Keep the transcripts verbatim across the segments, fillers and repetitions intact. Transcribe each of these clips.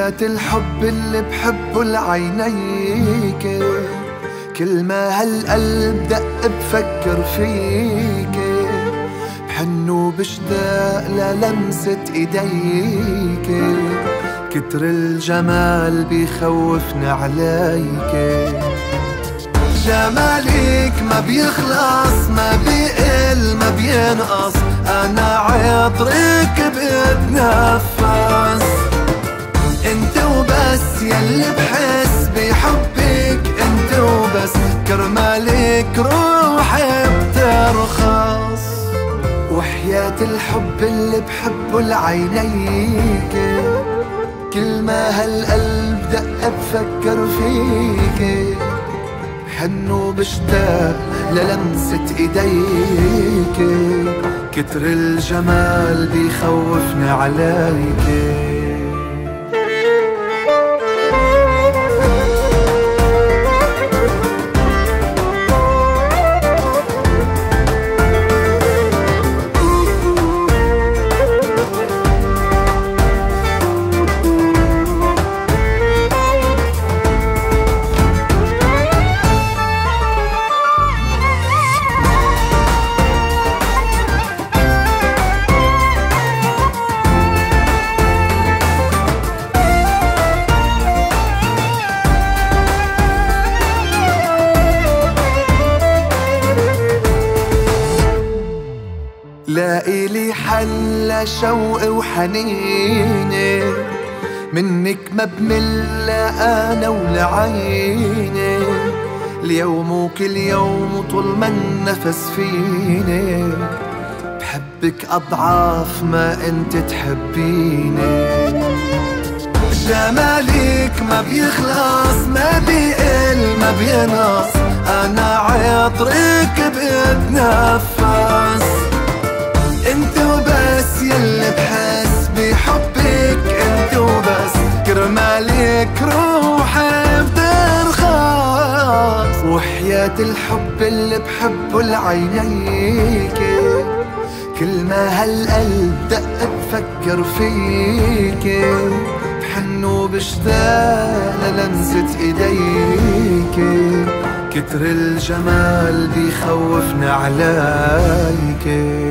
وحياة الحب اللي بحبه لعينيك، كل ما هالقلب دق بفكر فيك، بحن وبشتاق للمسة ايديك، كتر الجمال بيخوفني عليك. جمالك ما بيخلص، ما بيقل ما بينقص، انا عطرك بتنفس، انت وبس يلي بحس بحبك، انت وبس كرمالك روحي بترخص. وحياة الحب اللي بحبه لعينيك، كل ما هالقلب دق بفكر فيك، بحن وبشتاق للمسة ايديك، كتر الجمال بيخوفني عليك. لاقي لي حل شوقي وحنيني، منك ما بمل انا ولعيني، اليوم وكل يوم طول ما النفس فيني، بحبك اضعاف ما انت تحبيني. جمالك ما بيخلص، ما بيقل ما بينقص، انا عطرك بتنفس، انت وبس يلي بحس بحبك، انت وبس كرمالك روحي بترخص. وحياة الحب اللي بحبه لعينيك، كل ما هالقلب دق بفكر فيك، بحن وبشتاق للمسة ايديك، كتر الجمال بيخوفني عليك.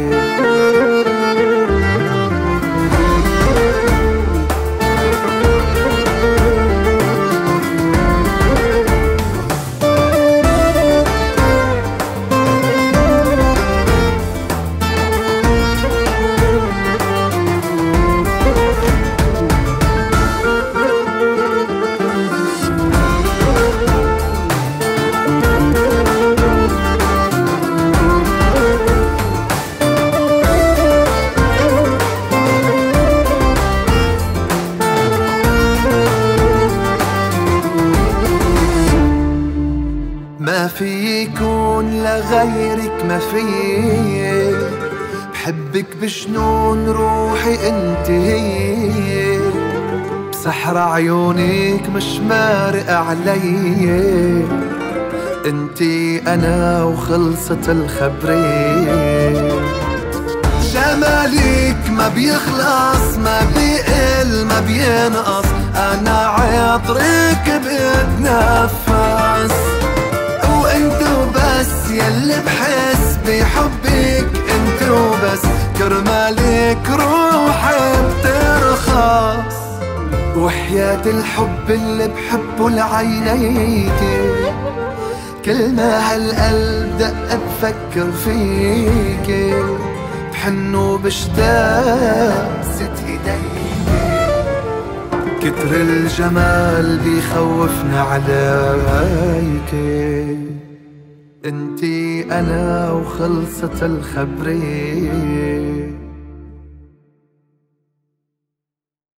ما في يكون لغيرك، ما في، بحبك بجنون روحي انت هي، بسحر عيونك مش مارق علي، انتي انا وخلصت الخبرية. جمالك ما بيخلص، ما بيقل ما بينقص، انا عطرك بتنفس، وانت وبس يلي بحس بحبك، انت وبس كرمالك روحي بترخص. وحياة الحب اللي بحبه لعينيك، كل ما هالقلب دق بفكر فيك، بحن وبشتاق ست ايديك، كتر الجمال بيخوفني عليك، انتي انا وخلصت الخبرية.